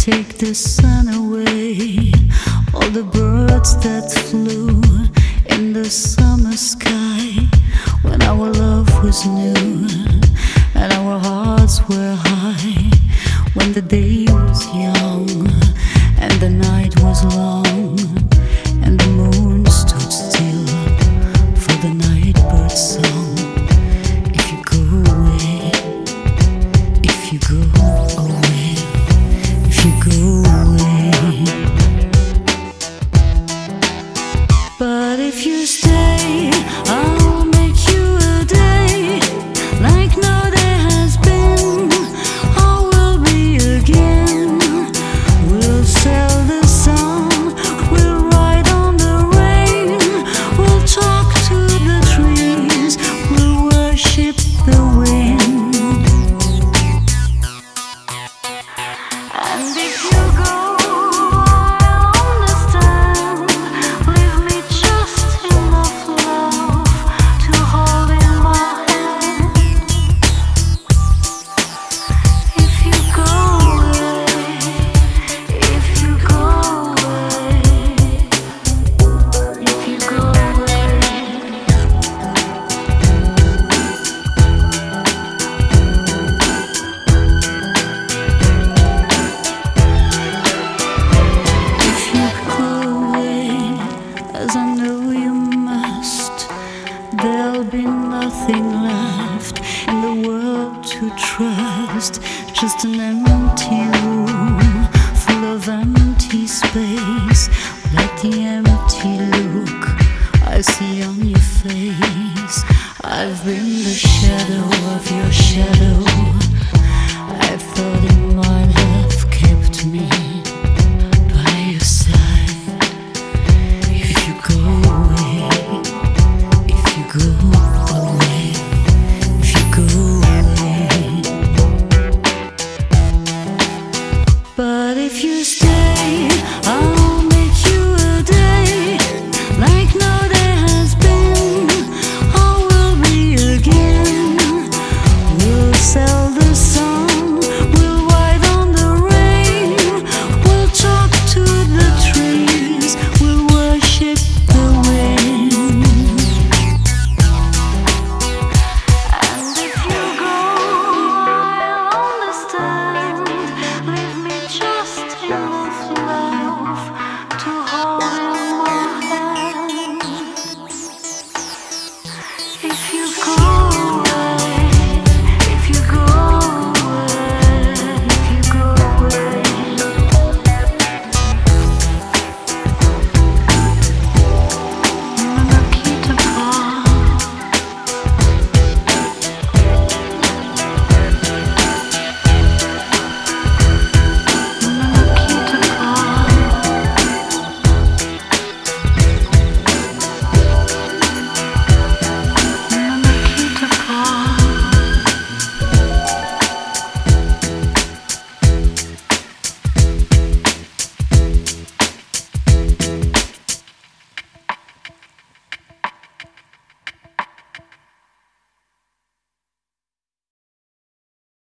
take the sun away, all the birds that flew in the summer sky, when our love was new and our hearts were high, when the day was young and the night was long, and the moon stood still for the night bird's song. If you go away, if you go away, if you go away, but if you stay, I'll make you a day like no day has been. I will be again. We'll sail the sun, we'll ride on the rain, we'll talk to the trees, we'll worship the wind. And if you go, I'll understand. Leave me just enough love to hold in my hand. If you go away, if you go away, if you go away. If you go away, as I know you must, there'll be nothing left in the world to trust. Just an empty room full of empty space. Like the empty look I see on your face. I've been the shadow of your shadow. I thought it might have kept me by your side. If you go away, if you go away, if you go away, but if you stay,